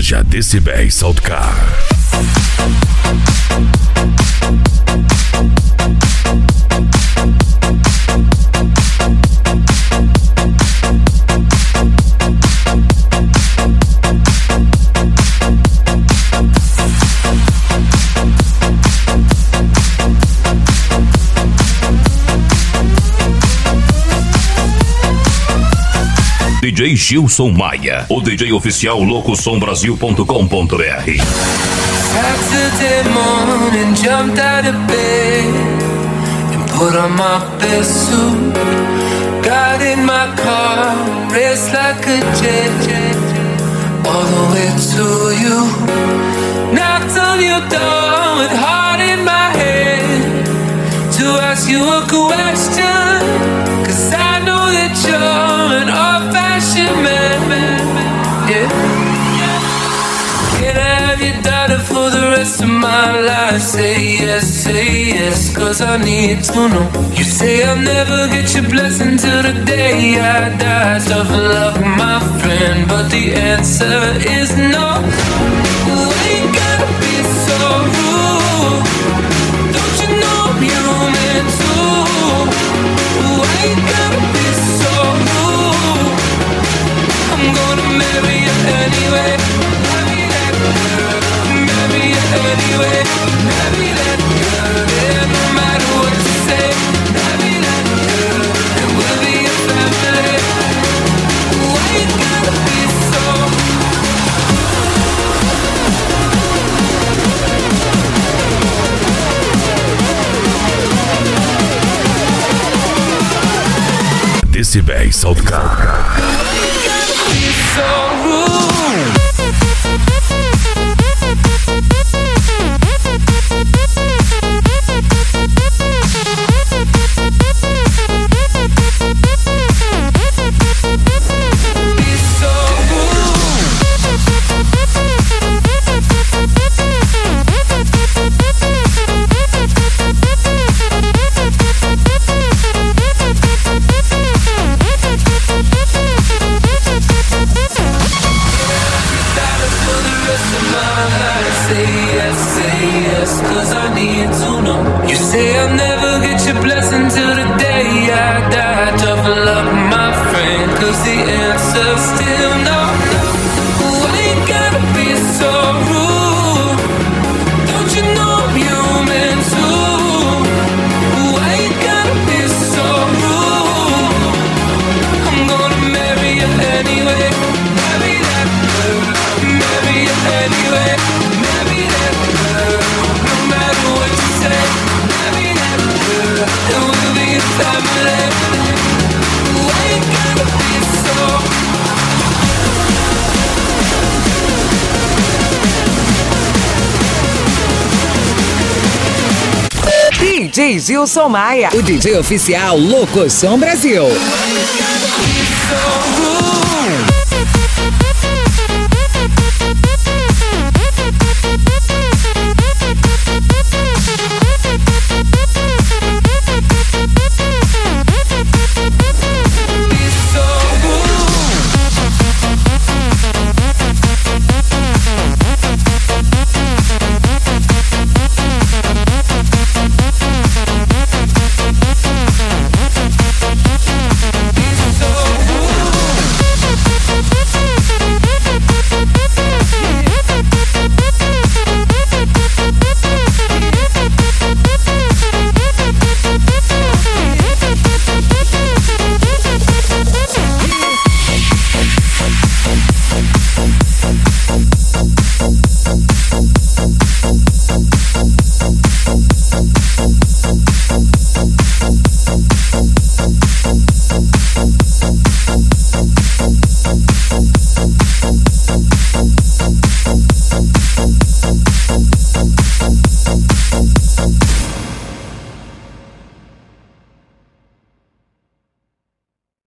Loja Decibéis Soundcar. DJ Gilson Maia, o DJ oficial locosombrasil.com.br. Saturday morning, jumped out of bed and put on my best suit. Got in my car, raced like a jet, all the way to you. Knocked on your door with heart in my head to ask you a question, 'cause I know that you're an old-fashioned man, yeah. Can I have your daughter for the rest of my life? Say yes, 'cause I need to know. You say I'll never get your blessing till the day I die. Tough luck, my friend, but the answer is no. You ain't gotta be so rude. Don't you know I'm human too? You ain't gotta be so rude. I'm gonna marry you anyway. Marry that girl. Marry you anyway. Marry that girl. Yeah, no matter what you say. Marry that girl. And we'll be a family. You ain't gotta be so. Decibéis Soundcar. So rude. Say yes, 'cause I need to know. You say I'll never get your blessing till the day I die. Tough luck, my friend, 'cause the answer's still no. You ain't gotta be so rude. Don't you know I'm human too? You ain't gotta be so rude. I'm gonna marry you anyway. Marry that girl. Marry you anyway. Marry that girl. No matter what you say. Marry that girl. And we'll be a family. You ain't gotta be so. DJ Gilson Maia, o DJ oficial Locosom Brasil. You ain't gotta be so.